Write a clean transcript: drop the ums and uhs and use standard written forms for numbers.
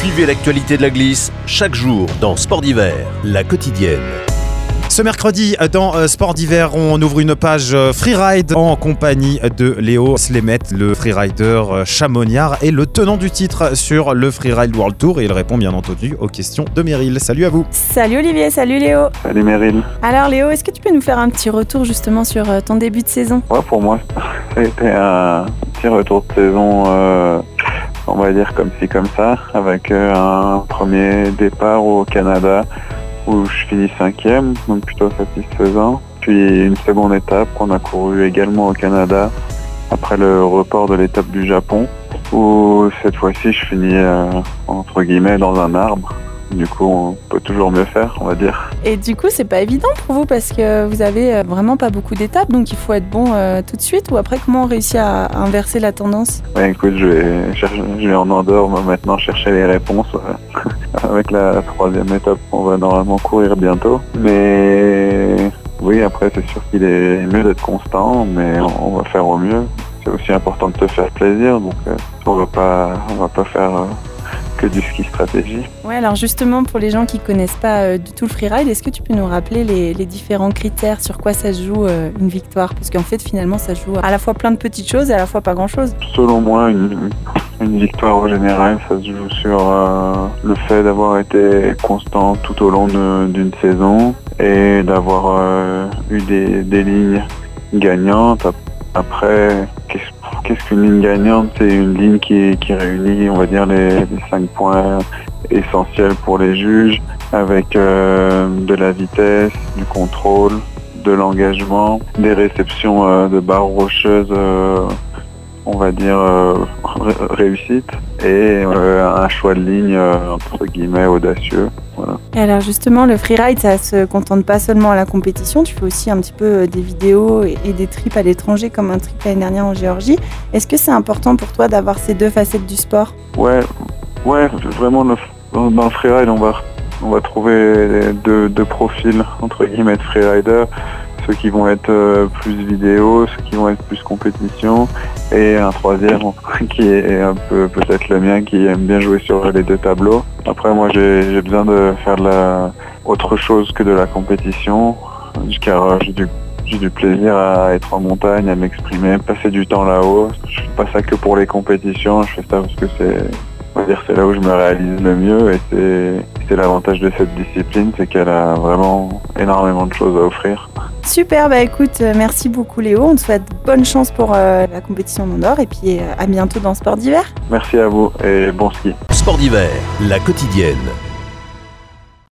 Suivez l'actualité de la glisse chaque jour dans Sport d'hiver, la quotidienne. Ce mercredi, dans Sport d'hiver, on ouvre une page freeride en compagnie de Léo Slemet, le freerider chamoniard et le tenant du titre sur le Freeride World Tour. Et il répond bien entendu aux questions de Meryl. Salut à vous. Salut Olivier, salut Léo. Salut Meryl. Alors Léo, est-ce que tu peux nous faire un petit retour justement sur ton début de saison ? Ouais, pour moi, ça a été un petit retour de saison, on va dire comme ci comme ça, avec un premier départ au Canada où je finis 5e, donc plutôt satisfaisant. Puis une seconde étape qu'on a couru également au Canada après le report de l'étape du Japon, où cette fois-ci je finis entre guillemets dans un arbre. Du coup, on peut toujours mieux faire, on va dire. Et du coup, c'est pas évident pour vous parce que vous avez vraiment pas beaucoup d'étapes, donc il faut être bon tout de suite. Ou après, comment on réussit à inverser la tendance ? Ouais, écoute, je vais en Andorre maintenant chercher les réponses avec la 3e étape qu'on va normalement courir bientôt. Mais oui, après, c'est sûr qu'il est mieux d'être constant, mais on va faire au mieux. C'est aussi important de te faire plaisir, donc on va pas faire que du ski stratégie. Ouais, alors justement, pour les gens qui connaissent pas du tout le freeride, est-ce que tu peux nous rappeler les différents critères sur quoi ça se joue une victoire ? Parce qu'en fait, finalement, ça joue à la fois plein de petites choses et à la fois pas grand-chose. Selon moi, une victoire au général, ça se joue sur le fait d'avoir été constant tout au long d'une saison et d'avoir eu des lignes gagnantes. Après, qu'est-ce qu'une ligne gagnante ? C'est une ligne qui réunit, on va dire, les 5 points essentiels pour les juges, avec de la vitesse, du contrôle, de l'engagement, des réceptions de barres rocheuses, on va dire, réussite, et un choix de ligne, entre guillemets, audacieux. Voilà. Et alors justement, le freeride, ça se contente pas seulement à la compétition, tu fais aussi un petit peu des vidéos et des trips à l'étranger, comme un trip l'année dernière en Géorgie. Est-ce que c'est important pour toi d'avoir ces deux facettes du sport ? Ouais, vraiment, dans le freeride, on va trouver deux profils, entre guillemets, de freeriders. Ceux qui vont être plus vidéo, ceux qui vont être plus compétition, et un troisième qui est un peu peut-être le mien, qui aime bien jouer sur les deux tableaux. Après, moi, j'ai besoin de faire autre chose que de la compétition, car j'ai du plaisir à être en montagne, à m'exprimer, passer du temps là-haut. Je fais pas ça que pour les compétitions, je fais ça parce que c'est là où je me réalise le mieux, et c'est l'avantage de cette discipline, c'est qu'elle a vraiment énormément de choses à offrir. Super, bah écoute, merci beaucoup Léo, on te souhaite bonne chance pour la compétition d'Andorre et puis à bientôt dans Sport d'hiver. Merci à vous et bon ski. Sport d'hiver, la quotidienne.